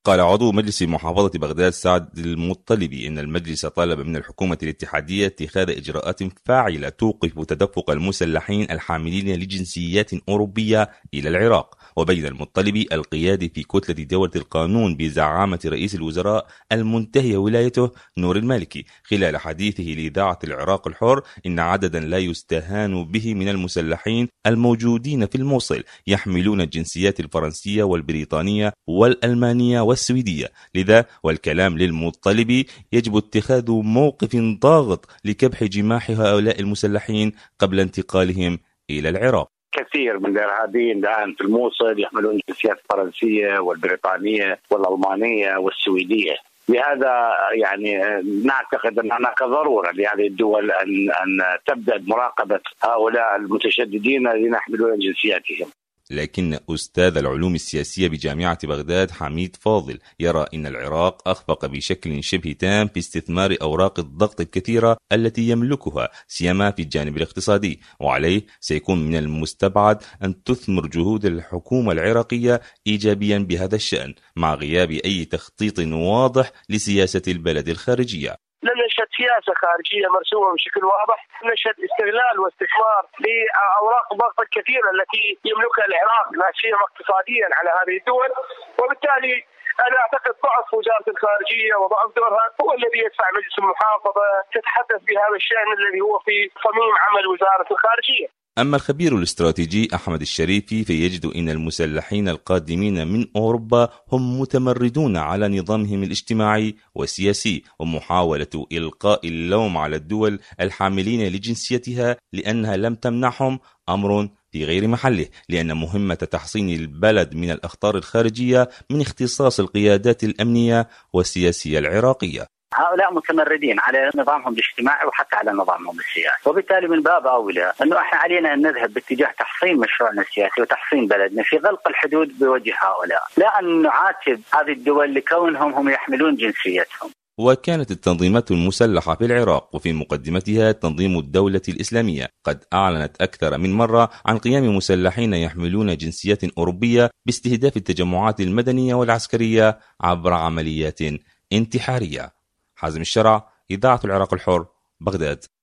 قال عضو مجلس محافظة بغداد سعد المطلبي إن المجلس طالب من الحكومة الاتحادية اتخاذ إجراءات فاعلة توقف تدفق المسلحين الحاملين لجنسيات أوروبية إلى العراق. وبين المطلبي القيادي في كتلة دولة القانون بزعامة رئيس الوزراء المنتهي ولايته نور المالكي خلال حديثه لإذاعة العراق الحر إن عددا لا يستهان به من المسلحين الموجودين في الموصل يحملون الجنسيات الفرنسية والبريطانية والألمانية والسويدية. لذا والكلام للمطلبي يجب اتخاذ موقف ضاغط لكبح جماح هؤلاء المسلحين قبل انتقالهم إلى العراق. كثير من الإرهابيين الآن في الموصل يحملون الجنسيات الفرنسية والبريطانية والألمانية والسويدية. لهذا يعني نعتقد أن هناك ضرورة لهذه الدول أن تبدأ بمراقبة هؤلاء المتشددين الذين يحملون جنسياتهم. لكن أستاذ العلوم السياسية بجامعة بغداد حميد فاضل يرى أن العراق أخفق بشكل شبه تام في استثمار أوراق الضغط الكثيرة التي يملكها سيما في الجانب الاقتصادي، وعليه سيكون من المستبعد أن تثمر جهود الحكومة العراقية إيجابيا بهذا الشأن مع غياب أي تخطيط واضح لسياسة البلد الخارجية. لم نشهد سياسة خارجية مرسومة بشكل واضح، نشهد استغلال واستثمار لأوراق الضغط الكثيرة التي يملكها العراق لا سيما اقتصاديا على هذه الدول، وبالتالي أنا أعتقد ضعف وزارة الخارجية وضعف دورها هو الذي يدفع مجلس المحافظة تتحدث بهذا الشأن الذي هو في صميم عمل وزارة الخارجية. أما الخبير الاستراتيجي أحمد الشريفي فيجد أن المسلحين القادمين من أوروبا هم متمردون على نظامهم الاجتماعي والسياسي، ومحاولة إلقاء اللوم على الدول الحاملين لجنسيتها لأنها لم تمنحهم أمر في غير محله، لأن مهمة تحصين البلد من الأخطار الخارجية من اختصاص القيادات الأمنية والسياسية العراقية. هؤلاء متمردين على نظامهم الاجتماعي وحتى على نظامهم السياسي، وبالتالي من باب أولى أنه احنا علينا أن نذهب باتجاه تحصين مشروعنا السياسي وتحصين بلدنا في غلق الحدود بوجه هؤلاء، لا أن نعاتب هذه الدول لكونهم هم يحملون جنسيتهم. وكانت التنظيمات المسلحة في العراق وفي مقدمتها تنظيم الدولة الإسلامية قد أعلنت أكثر من مرة عن قيام مسلحين يحملون جنسيات أوروبية باستهداف التجمعات المدنية والعسكرية عبر عمليات انتحارية. حازم الشرع، إذاعة العراق الحر، بغداد.